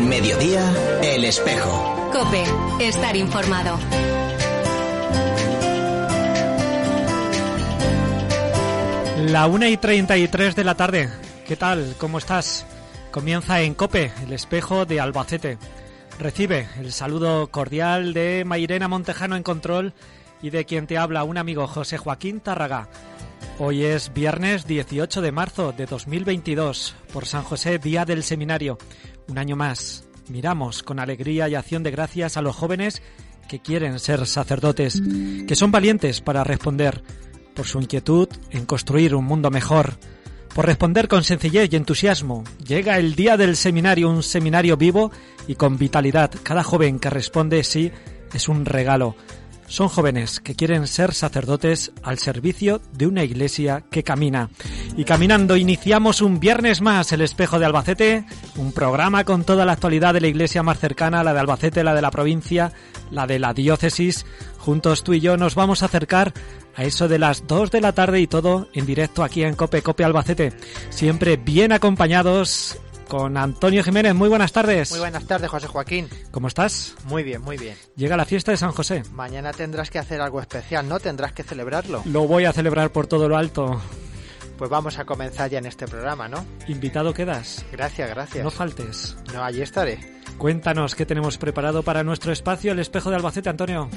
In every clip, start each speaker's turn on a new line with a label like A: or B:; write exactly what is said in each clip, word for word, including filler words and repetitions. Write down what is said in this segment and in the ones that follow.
A: mediodía, El Espejo.
B: COPE, estar informado.
C: La una y treinta y tres de la tarde. ¿Qué tal? ¿Cómo estás? Comienza en COPE, El Espejo de Albacete. Recibe el saludo cordial de Mairena Montejano en control y de quien te habla, un amigo, José Joaquín Tárraga. Hoy es viernes dieciocho de marzo de dos mil veintidós, por San José, Día del Seminario. Un año más, miramos con alegría y acción de gracias a los jóvenes que quieren ser sacerdotes, que son valientes para responder, por su inquietud en construir un mundo mejor, por responder con sencillez y entusiasmo. Llega el Día del Seminario, un seminario vivo y con vitalidad. Cada joven que responde sí es un regalo. Son jóvenes que quieren ser sacerdotes al servicio de una iglesia que camina. Y caminando iniciamos un viernes más, El Espejo de Albacete, un programa con toda la actualidad de la iglesia más cercana, la de Albacete, la de la provincia, la de la diócesis. Juntos tú y yo nos vamos a acercar a eso de las dos de la tarde y todo en directo aquí en COPE, COPE Albacete. Siempre bien acompañados con Antonio Jiménez. Muy buenas tardes.
D: Muy buenas tardes, José Joaquín.
C: ¿Cómo estás?
D: Muy bien, muy bien.
C: Llega la fiesta de San José.
D: Mañana tendrás que hacer algo especial, ¿no? Tendrás que celebrarlo.
C: Lo voy a celebrar por todo lo alto.
D: Pues vamos a comenzar ya en este programa, ¿no?
C: Invitado quedas.
D: Gracias, gracias.
C: No faltes.
D: No, allí estaré.
C: Cuéntanos qué tenemos preparado para nuestro espacio, El Espejo de Albacete, Antonio.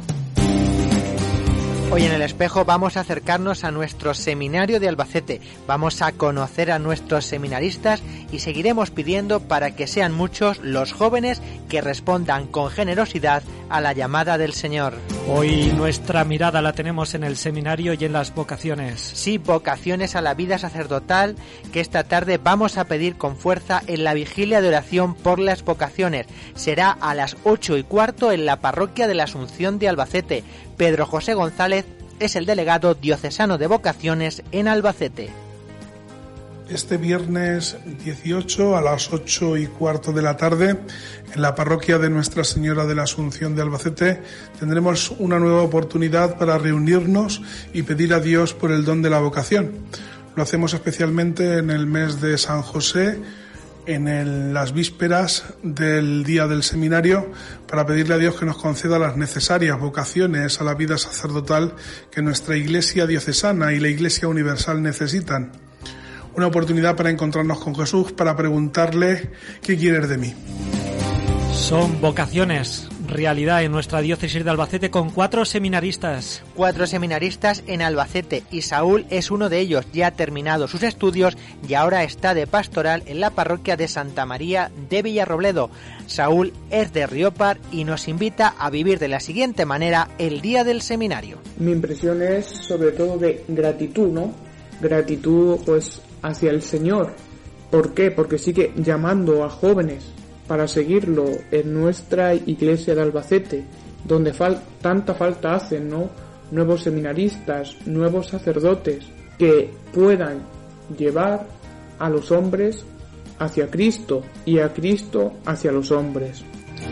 D: Hoy en El Espejo vamos a acercarnos a nuestro seminario de Albacete, vamos a conocer a nuestros seminaristas y seguiremos pidiendo para que sean muchos los jóvenes que respondan con generosidad a la llamada del Señor.
C: Hoy nuestra mirada la tenemos en el seminario y en las vocaciones.
D: Sí, vocaciones a la vida sacerdotal, que esta tarde vamos a pedir con fuerza en la vigilia de oración por las vocaciones. Será a las ocho y cuarto en la parroquia de la Asunción de Albacete. Pedro José González es el delegado diocesano de vocaciones en Albacete.
E: Este viernes dieciocho a las ocho y cuarto de la tarde, en la parroquia de Nuestra Señora de la Asunción de Albacete, tendremos una nueva oportunidad para reunirnos y pedir a Dios por el don de la vocación. Lo hacemos especialmente en el mes de San José, en el, las vísperas del día del seminario, para pedirle a Dios que nos conceda las necesarias vocaciones a la vida sacerdotal que nuestra Iglesia diocesana y la Iglesia universal necesitan. Una oportunidad para encontrarnos con Jesús, para preguntarle ¿qué quieres de mí?
C: Son vocaciones, realidad en nuestra diócesis de Albacete con cuatro seminaristas.
D: Cuatro seminaristas en Albacete y Saúl es uno de ellos. Ya ha terminado sus estudios y ahora está de pastoral en la parroquia de Santa María de Villarrobledo. Saúl es de Riópar y nos invita a vivir de la siguiente manera el día del seminario.
F: Mi impresión es sobre todo de gratitud, ¿no? Gratitud pues hacia el Señor. ¿Por qué? Porque sigue llamando a jóvenes para seguirlo en nuestra iglesia de Albacete, donde fal- tanta falta hacen, ¿no? Nuevos seminaristas, nuevos sacerdotes que puedan llevar a los hombres hacia Cristo y a Cristo hacia los hombres.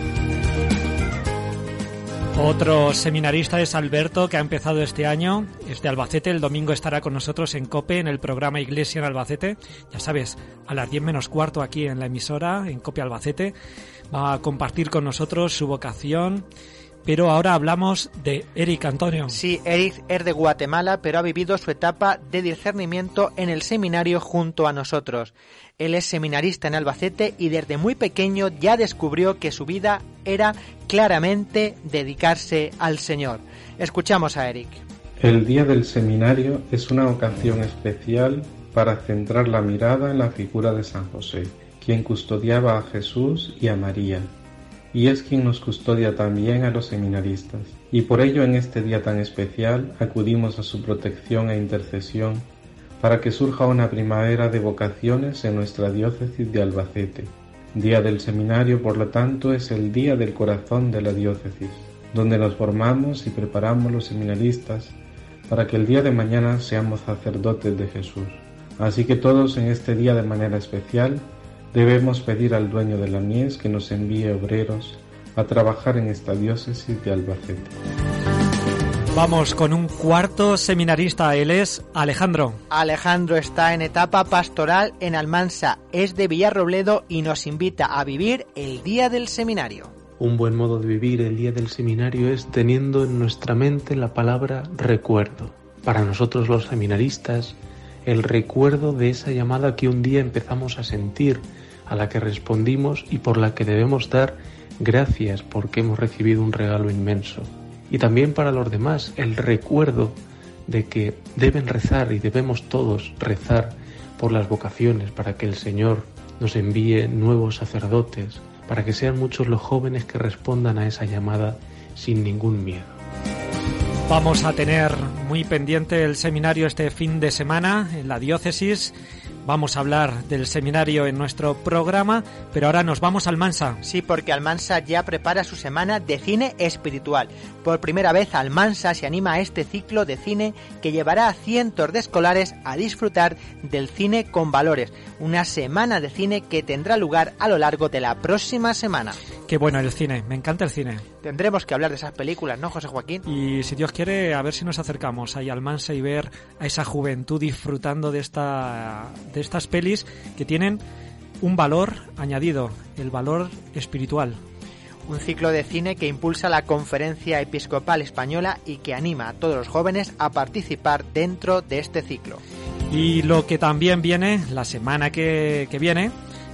C: Otro seminarista es Alberto, que ha empezado este año, es de Albacete. El domingo estará con nosotros en COPE, en el programa Iglesia en Albacete. Ya sabes, a las diez menos cuarto aquí en la emisora, en COPE Albacete. Va a compartir con nosotros su vocación. Pero ahora hablamos de Eric, Antonio.
D: Sí, Eric es de Guatemala, pero ha vivido su etapa de discernimiento en el seminario junto a nosotros. Él es seminarista en Albacete y desde muy pequeño ya descubrió que su vida era claramente dedicarse al Señor. Escuchamos a Eric.
G: El día del seminario es una ocasión especial para centrar la mirada en la figura de San José, quien custodiaba a Jesús y a María, y es quien nos custodia también a los seminaristas. Y por ello en este día tan especial acudimos a su protección e intercesión para que surja una primavera de vocaciones en nuestra diócesis de Albacete. Día del seminario, por lo tanto, es el día del corazón de la diócesis, donde nos formamos y preparamos los seminaristas para que el día de mañana seamos sacerdotes de Jesús. Así que todos en este día de manera especial debemos pedir al dueño de la mies que nos envíe obreros a trabajar en esta diócesis de Albacete.
C: Vamos con un cuarto seminarista, él es Alejandro.
D: Alejandro está en etapa pastoral en Almansa, es de Villarrobledo y nos invita a vivir el día del seminario.
H: Un buen modo de vivir el día del seminario es teniendo en nuestra mente la palabra recuerdo. Para nosotros los seminaristas, el recuerdo de esa llamada que un día empezamos a sentir, a la que respondimos y por la que debemos dar gracias porque hemos recibido un regalo inmenso. Y también para los demás, el recuerdo de que deben rezar y debemos todos rezar por las vocaciones para que el Señor nos envíe nuevos sacerdotes, para que sean muchos los jóvenes que respondan a esa llamada sin ningún miedo.
C: Vamos a tener muy pendiente el seminario este fin de semana en la diócesis. Vamos a hablar del seminario en nuestro programa, pero ahora nos vamos a Almansa.
D: Sí, porque Almansa ya prepara su semana de cine espiritual. Por primera vez Almansa se anima a este ciclo de cine que llevará a cientos de escolares a disfrutar del cine con valores. Una semana de cine que tendrá lugar a lo largo de la próxima semana.
C: Qué bueno el cine, me encanta el cine.
D: Tendremos que hablar de esas películas, ¿no, José Joaquín?
C: Y si Dios quiere, a ver si nos acercamos ahí a Almansa y ver a esa juventud disfrutando de esta de estas pelis que tienen un valor añadido, el valor espiritual.
D: Un ciclo de cine que impulsa la Conferencia Episcopal Española y que anima a todos los jóvenes a participar dentro de este ciclo.
C: Y lo que también viene, la semana que, que viene,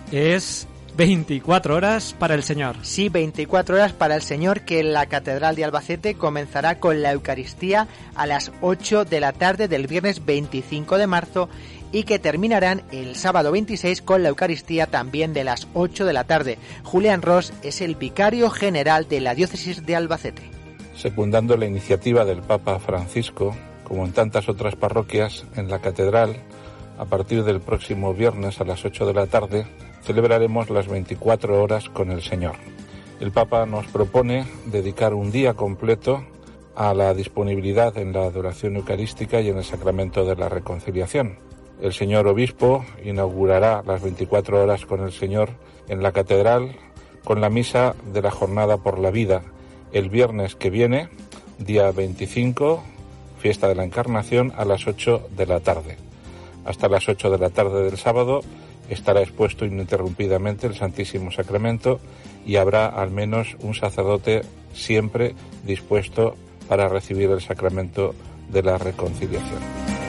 C: es veinticuatro horas para el Señor.
D: Sí, veinticuatro horas para el Señor, que en la Catedral de Albacete comenzará con la Eucaristía a las ocho de la tarde del viernes veinticinco de marzo y que terminarán el sábado veintiséis con la Eucaristía también de las ocho de la tarde. Julián Ros es el vicario general de la diócesis de Albacete.
I: Secundando la iniciativa del Papa Francisco, como en tantas otras parroquias, en la Catedral, a partir del próximo viernes a las ocho de la tarde, celebraremos las veinticuatro horas con el Señor. El Papa nos propone dedicar un día completo a la disponibilidad en la adoración eucarística y en el sacramento de la reconciliación. El señor obispo inaugurará las veinticuatro horas con el Señor en la Catedral con la misa de la Jornada por la Vida el viernes que viene, día veinticinco, fiesta de la Encarnación, a las ocho de la tarde. Hasta las ocho de la tarde del sábado estará expuesto ininterrumpidamente el Santísimo Sacramento y habrá al menos un sacerdote siempre dispuesto para recibir el sacramento de la reconciliación.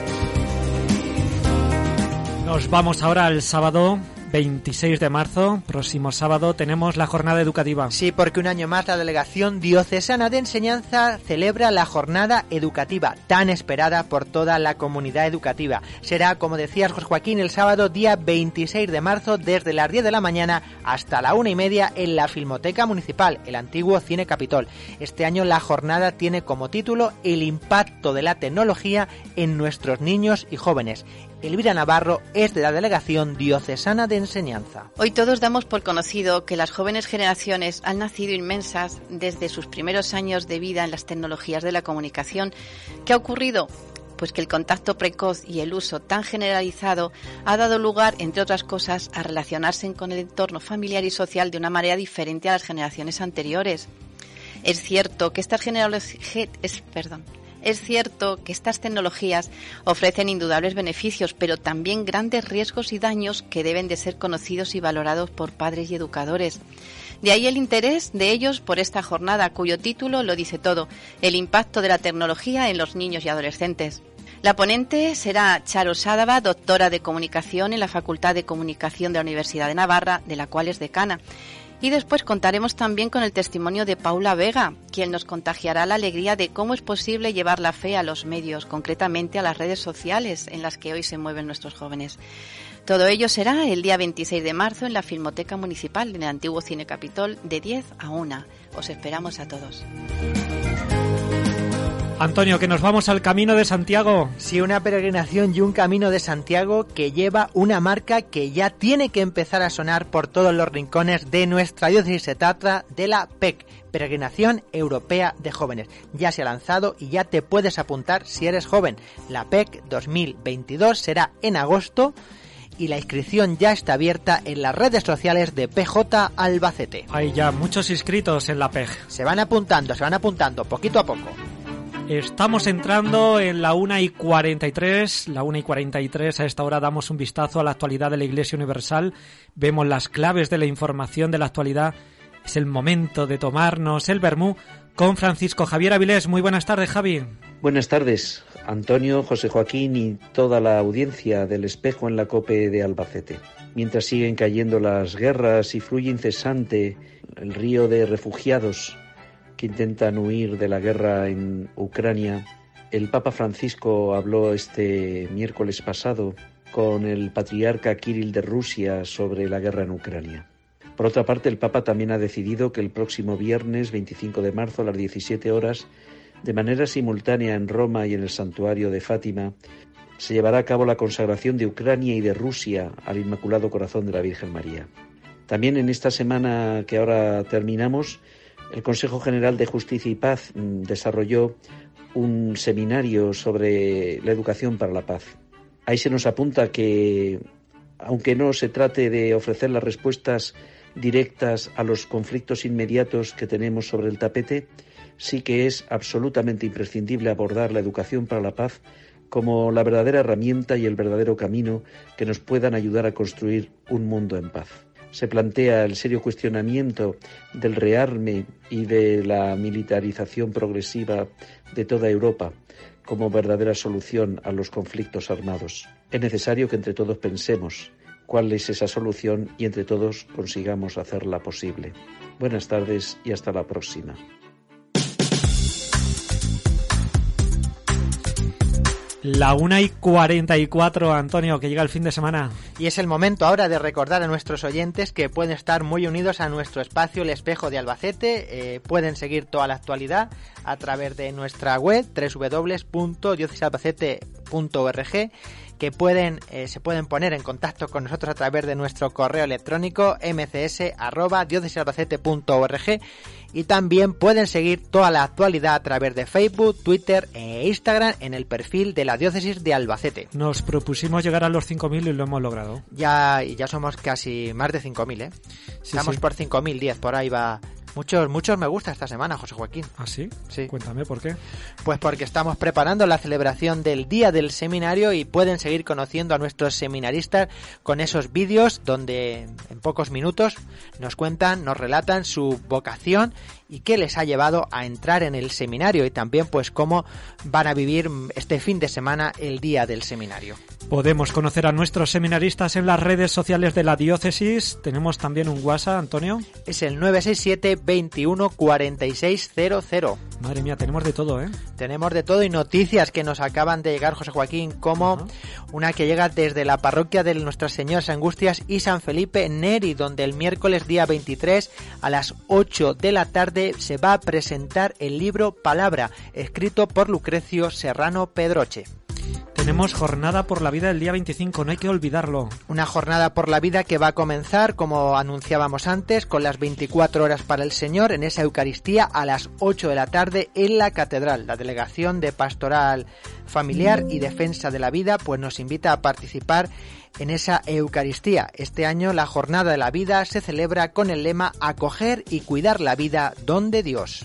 C: Nos vamos ahora al sábado veintiséis de marzo, próximo sábado, tenemos la jornada educativa.
D: Sí, porque un año más la Delegación Diocesana de Enseñanza celebra la jornada educativa, tan esperada por toda la comunidad educativa. Será, como decías, José Joaquín, el sábado día veintiséis de marzo, desde las diez de la mañana hasta la una y media en la Filmoteca Municipal, el antiguo Cine Capitol. Este año la jornada tiene como título El impacto de la tecnología en nuestros niños y jóvenes. Elvira Navarro es de la Delegación Diocesana de Enseñanza.
J: Hoy todos damos por conocido que las jóvenes generaciones han nacido inmensas desde sus primeros años de vida en las tecnologías de la comunicación. ¿Qué ha ocurrido? Pues que el contacto precoz y el uso tan generalizado ha dado lugar, entre otras cosas, a relacionarse con el entorno familiar y social de una manera diferente a las generaciones anteriores. Es cierto que estas generaciones... Perdón... Es cierto que estas tecnologías ofrecen indudables beneficios, pero también grandes riesgos y daños que deben de ser conocidos y valorados por padres y educadores. De ahí el interés de ellos por esta jornada, cuyo título lo dice todo: el impacto de la tecnología en los niños y adolescentes. La ponente será Charo Sádava, doctora de Comunicación en la Facultad de Comunicación de la Universidad de Navarra, de la cual es decana. Y después contaremos también con el testimonio de Paula Vega, quien nos contagiará la alegría de cómo es posible llevar la fe a los medios, concretamente a las redes sociales en las que hoy se mueven nuestros jóvenes. Todo ello será el día veintiséis de marzo en la Filmoteca Municipal, en el antiguo Cine Capitol, de diez a una. Os esperamos a todos.
C: Antonio, que nos vamos al Camino de Santiago.
D: Sí, una peregrinación y un Camino de Santiago que lleva una marca que ya tiene que empezar a sonar por todos los rincones de nuestra diócesis. Se trata de la P E C, Peregrinación Europea de Jóvenes. Ya se ha lanzado y ya te puedes apuntar si eres joven. La P E C dos mil veintidós será en agosto y la inscripción ya está abierta en las redes sociales de P J Albacete.
C: Hay ya muchos inscritos en la P E C.
D: Se van apuntando, se van apuntando, poquito a poco.
C: Estamos entrando en la una y cuarenta y tres, la una y cuarenta y tres, a esta hora damos un vistazo a la actualidad de la Iglesia Universal, vemos las claves de la información de la actualidad, es el momento de tomarnos el vermú con Francisco Javier Avilés. Muy buenas tardes, Javi.
K: Buenas tardes, Antonio, José Joaquín y toda la audiencia del Espejo en la COPE de Albacete. Mientras siguen cayendo las guerras y fluye incesante el río de refugiados que intentan huir de la guerra en Ucrania, el Papa Francisco habló este miércoles pasado con el patriarca Kirill de Rusia sobre la guerra en Ucrania. Por otra parte, el Papa también ha decidido que el próximo viernes veinticinco de marzo a las diecisiete horas, de manera simultánea en Roma y en el santuario de Fátima, se llevará a cabo la consagración de Ucrania y de Rusia al Inmaculado Corazón de la Virgen María. También en esta semana que ahora terminamos, el Consejo General de Justicia y Paz desarrolló un seminario sobre la educación para la paz. Ahí se nos apunta que, aunque no se trate de ofrecer las respuestas directas a los conflictos inmediatos que tenemos sobre el tapete, sí que es absolutamente imprescindible abordar la educación para la paz como la verdadera herramienta y el verdadero camino que nos puedan ayudar a construir un mundo en paz. Se plantea el serio cuestionamiento del rearme y de la militarización progresiva de toda Europa como verdadera solución a los conflictos armados. Es necesario que entre todos pensemos cuál es esa solución y entre todos consigamos hacerla posible. Buenas tardes y hasta la próxima.
C: La una y cuarenta y cuatro, Antonio, que llega el fin de semana.
D: Y es el momento ahora de recordar a nuestros oyentes que pueden estar muy unidos a nuestro espacio El Espejo de Albacete. Eh, pueden seguir toda la actualidad a través de nuestra web doble u doble u doble u punto diócesis albacete punto org, que pueden eh, se pueden poner en contacto con nosotros a través de nuestro correo electrónico m c s arroba diócesis albacete punto org, y también pueden seguir toda la actualidad a través de Facebook, Twitter e Instagram en el perfil de la Diócesis de Albacete.
C: Nos propusimos llegar a los cinco mil y lo hemos logrado.
D: Ya, ya somos casi más de cinco mil, ¿eh? Sí, Estamos sí. por cinco mil diez, por ahí va. Muchos, muchos me gusta esta semana, José Joaquín.
C: ¿Ah, sí?
D: Sí.
C: Cuéntame, ¿por qué?
D: Pues porque estamos preparando la celebración del Día del Seminario y pueden seguir conociendo a nuestros seminaristas con esos vídeos donde en pocos minutos nos cuentan, nos relatan su vocación y qué les ha llevado a entrar en el seminario, y también pues cómo van a vivir este fin de semana el Día del Seminario.
C: Podemos conocer a nuestros seminaristas en las redes sociales de la diócesis. Tenemos también un WhatsApp, Antonio.
D: Es el nueve seis siete, veintiuno, cuarenta y seis cero cero.
C: Madre mía, tenemos de todo, ¿eh?
D: Tenemos de todo, y noticias que nos acaban de llegar, José Joaquín, como uh-huh. una que llega desde la parroquia de Nuestras Señoras Angustias y San Felipe Neri, donde el miércoles día veintitrés a las ocho de la tarde se va a presentar el libro Palabra, escrito por Lucrecio Serrano Pedroche.
C: Tenemos jornada por la vida el día veinticinco, no hay que olvidarlo.
D: Una jornada por la vida que va a comenzar, como anunciábamos antes, con las veinticuatro horas para el Señor en esa Eucaristía a las ocho de la tarde en la Catedral. La Delegación de Pastoral Familiar y Defensa de la Vida pues nos invita a participar en esa Eucaristía. Este año la Jornada de la Vida se celebra con el lema Acoger y cuidar la vida don de Dios.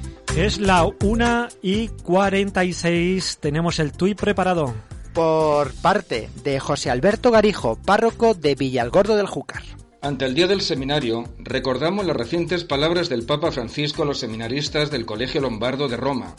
C: Es la una y cuarenta y seis, tenemos el tuit preparado.
D: Por parte de José Alberto Garijo, párroco de Villalgordo del Júcar.
L: Ante el Día del Seminario, recordamos las recientes palabras del Papa Francisco a los seminaristas del Colegio Lombardo de Roma.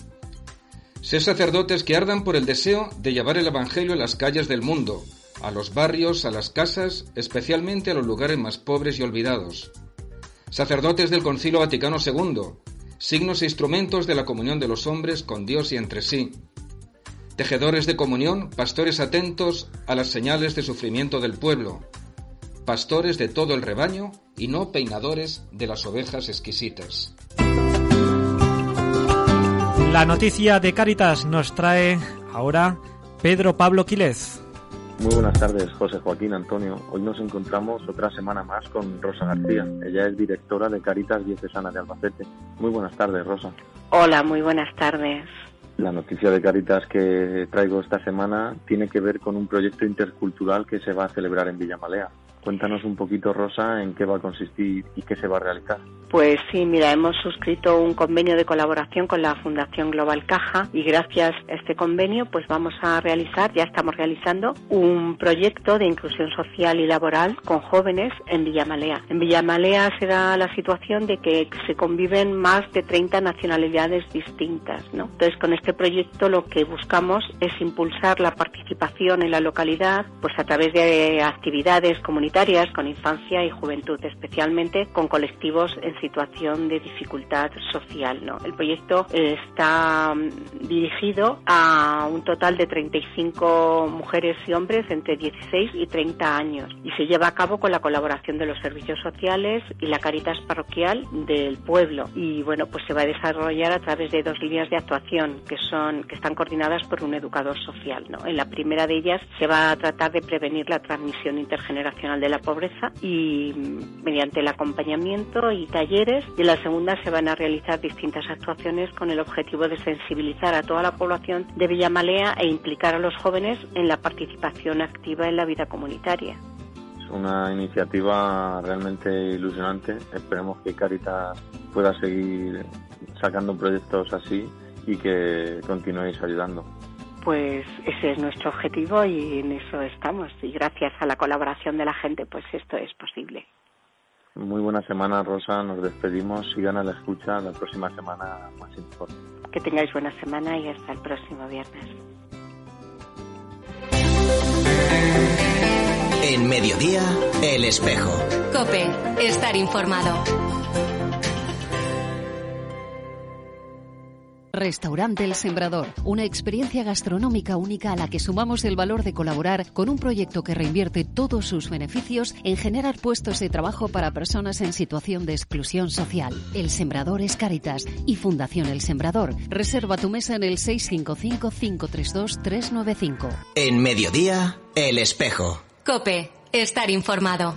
L: Sed sacerdotes que ardan por el deseo de llevar el Evangelio a las calles del mundo, a los barrios, a las casas, especialmente a los lugares más pobres y olvidados. Sacerdotes del Concilio Vaticano segundo, signos e instrumentos de la comunión de los hombres con Dios y entre sí. Tejedores de comunión, pastores atentos a las señales de sufrimiento del pueblo. Pastores de todo el rebaño y no peinadores de las ovejas exquisitas.
C: La noticia de Cáritas nos trae ahora Pedro Pablo Quílez.
M: Muy buenas tardes, José Joaquín, Antonio. Hoy nos encontramos otra semana más con Rosa García. Ella es directora de Cáritas Diocesana de Albacete. Muy buenas tardes, Rosa.
N: Hola, muy buenas tardes.
M: La noticia de Cáritas que traigo esta semana tiene que ver con un proyecto intercultural que se va a celebrar en Villamalea. Cuéntanos un poquito, Rosa, en qué va a consistir y qué se va a realizar.
N: Pues sí, mira, hemos suscrito un convenio de colaboración con la Fundación Global Caja y gracias a este convenio pues vamos a realizar, ya estamos realizando, un proyecto de inclusión social y laboral con jóvenes en Villamalea. En Villamalea se da la situación de que se conviven más de treinta nacionalidades distintas, ¿no? Entonces, con este proyecto lo que buscamos es impulsar la participación en la localidad pues a través de actividades comunitarias con infancia y juventud, especialmente con colectivos en situación de dificultad social, ¿no? El proyecto está dirigido a un total de treinta y cinco mujeres y hombres entre dieciséis y treinta años y se lleva a cabo con la colaboración de los servicios sociales y la Cáritas parroquial del pueblo. Y bueno, pues se va a desarrollar a través de dos líneas de actuación que son que están coordinadas por un educador social, ¿no? En la primera de ellas se va a tratar de prevenir la transmisión intergeneracional de la pobreza y mediante el acompañamiento y talleres, y en la segunda se van a realizar distintas actuaciones con el objetivo de sensibilizar a toda la población de Villamalea e implicar a los jóvenes en la participación activa en la vida comunitaria.
M: Es una iniciativa realmente ilusionante. Esperemos que Cáritas pueda seguir sacando proyectos así y que continuéis ayudando.
N: Pues ese es nuestro objetivo y en eso estamos. Y gracias a la colaboración de la gente, pues esto es posible.
M: Muy buena semana, Rosa. Nos despedimos. Sigan a la escucha. La próxima semana más informe.
N: Que tengáis buena semana y hasta el próximo viernes.
A: En Mediodía, El Espejo.
B: COPE. Estar informado.
O: Restaurante El Sembrador, una experiencia gastronómica única a la que sumamos el valor de colaborar con un proyecto que reinvierte todos sus beneficios en generar puestos de trabajo para personas en situación de exclusión social. El Sembrador es Cáritas y Fundación El Sembrador. Reserva tu mesa en el seis cinco cinco, cinco tres dos, tres nueve cinco.
A: En Mediodía, El Espejo.
B: COPE. Estar informado.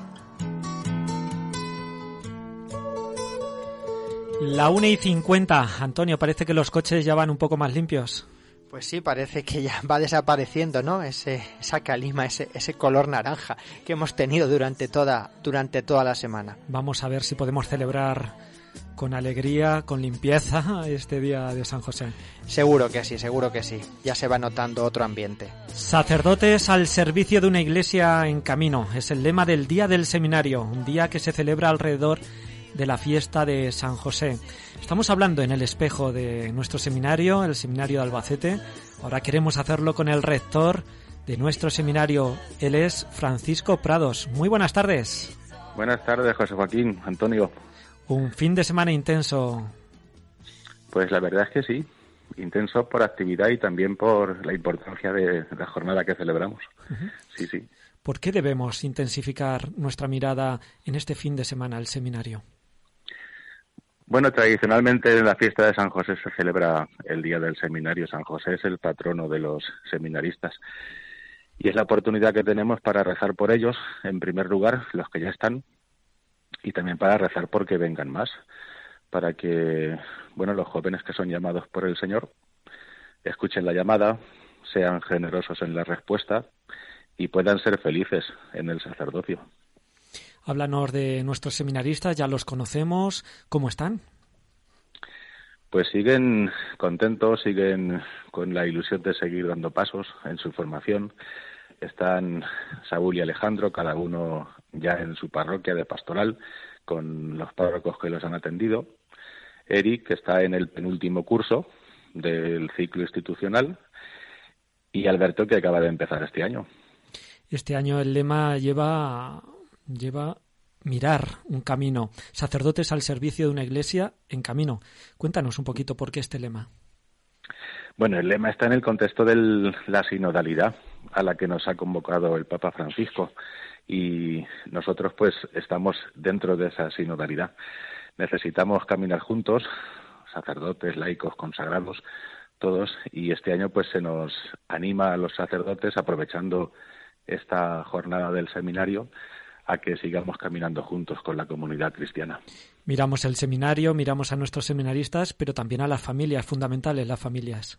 C: La una y cincuenta. Antonio, parece que los coches ya van un poco más limpios.
D: Pues sí, parece que ya va desapareciendo, ¿no? Ese, esa calima, ese, ese color naranja que hemos tenido durante toda, durante toda la semana.
C: Vamos a ver si podemos celebrar con alegría, con limpieza, este día de San José.
D: Seguro que sí, seguro que sí. Ya se va notando otro ambiente.
C: Sacerdotes al servicio de una iglesia en camino. Es el lema del Día del Seminario, un día que se celebra alrededor de la fiesta de San José. Estamos hablando en El Espejo de nuestro seminario, el seminario de Albacete. Ahora queremos hacerlo con el rector de nuestro seminario. Él es Francisco Prados. Muy buenas tardes.
I: Buenas tardes, José Joaquín, Antonio.
C: Un fin de semana intenso.
I: Pues la verdad es que sí, intenso por actividad y también por la importancia de la jornada que celebramos. Uh-huh. Sí, sí.
C: ¿Por qué debemos intensificar nuestra mirada en este fin de semana al seminario?
I: Bueno, tradicionalmente en la fiesta de San José se celebra el Día del Seminario. San José es el patrono de los seminaristas y es la oportunidad que tenemos para rezar por ellos, en primer lugar, los que ya están, y también para rezar porque vengan más, para que, bueno, los jóvenes que son llamados por el Señor escuchen la llamada, sean generosos en la respuesta y puedan ser felices en el sacerdocio.
C: Háblanos de nuestros seminaristas, ya los conocemos, ¿cómo están?
I: Pues siguen contentos, siguen con la ilusión de seguir dando pasos en su formación. Están Saúl y Alejandro, cada uno ya en su parroquia de pastoral, con los párrocos que los han atendido. Eric, que está en el penúltimo curso del ciclo institucional, y Alberto, que acaba de empezar este año.
C: Este año el lema lleva... lleva mirar un camino, sacerdotes al servicio de una iglesia en camino. Cuéntanos un poquito por qué este lema.
I: Bueno, el lema está en el contexto de la sinodalidad a la que nos ha convocado el Papa Francisco y nosotros pues estamos dentro de esa sinodalidad. Necesitamos caminar juntos, sacerdotes, laicos, consagrados, todos, y este año pues se nos anima a los sacerdotes, aprovechando esta jornada del seminario, a que sigamos caminando juntos con la comunidad cristiana.
C: Miramos el seminario, miramos a nuestros seminaristas, pero también a las familias, fundamentales las familias.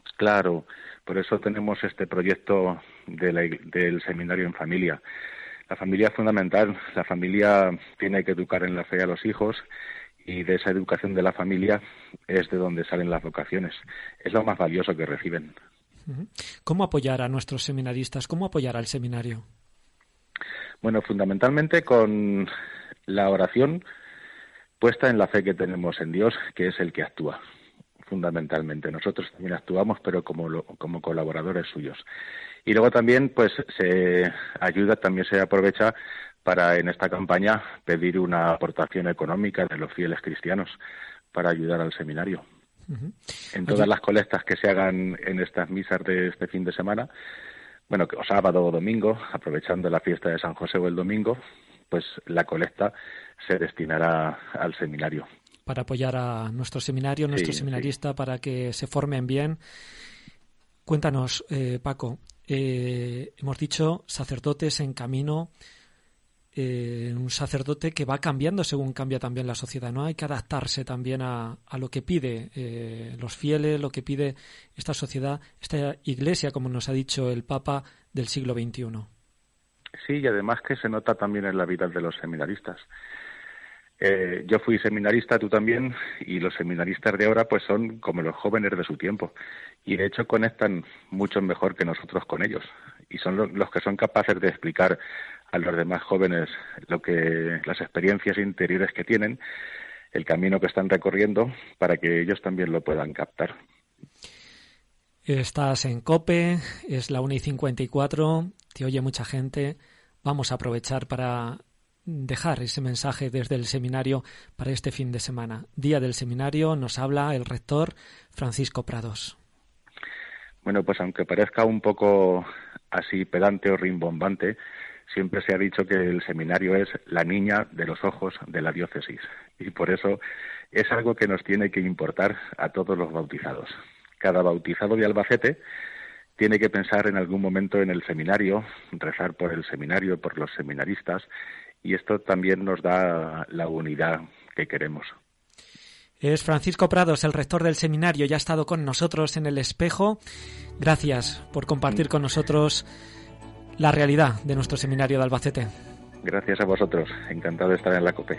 I: Claro, por eso tenemos este proyecto de la, del seminario en familia.
P: La familia es fundamental. La familia tiene que educar en la fe a los hijos y de esa educación de la familia es de donde salen las vocaciones. Es lo más valioso que reciben.
C: ¿Cómo apoyar a nuestros seminaristas? ¿Cómo apoyar al seminario?
P: Bueno, fundamentalmente con la oración puesta en la fe que tenemos en Dios, que es el que actúa. Fundamentalmente. Nosotros también actuamos, pero como, lo, como colaboradores suyos. Y luego también, pues, se ayuda, también se aprovecha para, en esta campaña, pedir una aportación económica de los fieles cristianos para ayudar al seminario. Uh-huh. En todas Oye. las colectas que se hagan en estas misas de este fin de semana, bueno, o sábado o domingo, aprovechando la fiesta de San José o el domingo, pues la colecta se destinará al seminario.
C: Para apoyar a nuestro seminario, nuestro sí, seminarista, sí. para que se formen bien. Cuéntanos, eh, Paco, eh, hemos dicho sacerdotes en camino, eh, un sacerdote que va cambiando según cambia también la sociedad, ¿no? Hay que adaptarse también a, a lo que pide eh, los fieles, lo que pide esta sociedad, esta iglesia, como nos ha dicho el Papa del siglo veintiuno.
P: Sí, y además que se nota también en la vida de los seminaristas. Eh, yo fui seminarista, tú también, y los seminaristas de ahora pues son como los jóvenes de su tiempo y de hecho conectan mucho mejor que nosotros con ellos y son lo, los que son capaces de explicar a los demás jóvenes lo que las experiencias interiores que tienen, el camino que están recorriendo para que ellos también lo puedan captar.
C: Estás en COPE, es la una y cincuenta y cuatro, te oye mucha gente, vamos a aprovechar para dejar ese mensaje desde el seminario para este fin de semana. Día del seminario, nos habla el rector Francisco Prados.
P: Bueno, pues aunque parezca un poco así pedante o rimbombante, siempre se ha dicho que el seminario es la niña de los ojos de la diócesis y por eso es algo que nos tiene que importar a todos los bautizados. Cada bautizado de Albacete tiene que pensar en algún momento en el seminario, rezar por el seminario, por los seminaristas. Y esto también nos da la unidad que queremos.
C: Es Francisco Prados, el rector del seminario, ya ha estado con nosotros en El Espejo. Gracias por compartir con nosotros la realidad de nuestro seminario de Albacete.
P: Gracias a vosotros, encantado de estar en la COPE.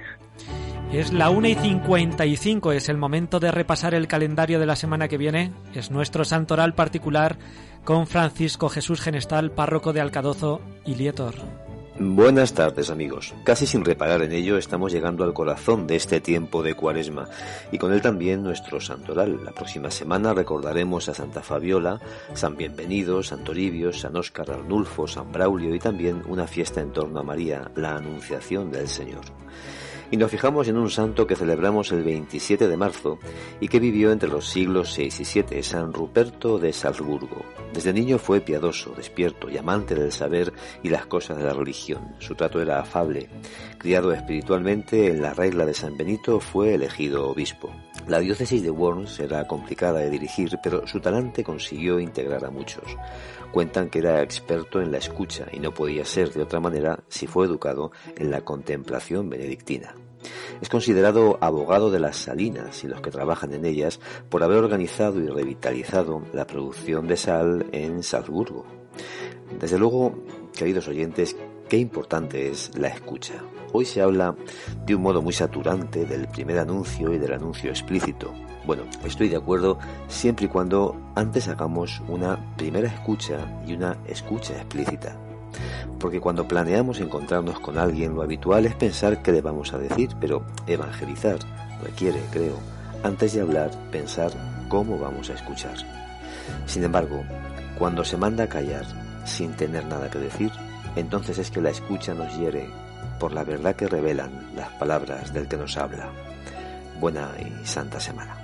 C: Es la una y cincuenta y cinco, es el momento de repasar el calendario de la semana que viene. Es nuestro santoral particular con Francisco Jesús Genestal, párroco de Alcadozo y Lietor.
Q: Buenas tardes, amigos. Casi sin reparar en ello, estamos llegando al corazón de este tiempo de Cuaresma y con él también nuestro santoral. La próxima semana recordaremos a Santa Fabiola, San Bienvenido, San Toribio, San Óscar Arnulfo, San Braulio y también una fiesta en torno a María, la Anunciación del Señor. Y nos fijamos en un santo que celebramos el veintisiete de marzo y que vivió entre los siglos seis y siete, San Ruperto de Salzburgo. Desde niño fue piadoso, despierto y amante del saber y las cosas de la religión. Su trato era afable. Criado espiritualmente en la regla de San Benito, fue elegido obispo. La diócesis de Worms era complicada de dirigir, pero su talante consiguió integrar a muchos. Cuentan que era experto en la escucha y no podía ser de otra manera si fue educado en la contemplación benedictina. Es considerado abogado de las salinas y los que trabajan en ellas por haber organizado y revitalizado la producción de sal en Salzburgo. Desde luego, queridos oyentes, qué importante es la escucha. Hoy se habla de un modo muy saturante del primer anuncio y del anuncio explícito. Bueno, estoy de acuerdo siempre y cuando antes hagamos una primera escucha y una escucha explícita. Porque cuando planeamos encontrarnos con alguien, lo habitual es pensar qué le vamos a decir, pero evangelizar requiere, creo, antes de hablar, pensar cómo vamos a escuchar. Sin embargo, cuando se manda a callar sin tener nada que decir, entonces es que la escucha nos hiere por la verdad que revelan las palabras del que nos habla. Buena y santa semana.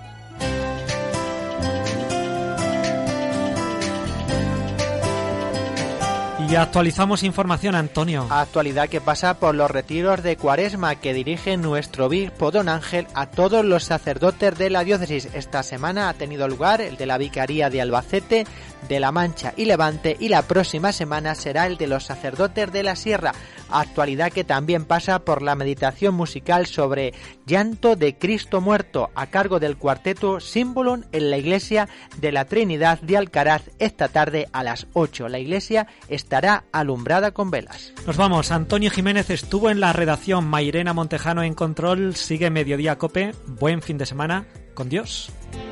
C: Y actualizamos información, Antonio.
D: Actualidad que pasa por los retiros de Cuaresma que dirige nuestro obispo Don Ángel a todos los sacerdotes de la diócesis. Esta semana ha tenido lugar el de la Vicaría de Albacete, de La Mancha y Levante, y la próxima semana será el de los sacerdotes de la Sierra. Actualidad que también pasa por la meditación musical sobre Llanto de Cristo Muerto a cargo del cuarteto Symbolon en la Iglesia de la Trinidad de Alcaraz esta tarde a las ocho. La iglesia está estará alumbrada con velas.
C: Nos vamos. Antonio Jiménez estuvo en la redacción, Mairena Montejano en control. Sigue Mediodía Cope. Buen fin de semana. Con Dios.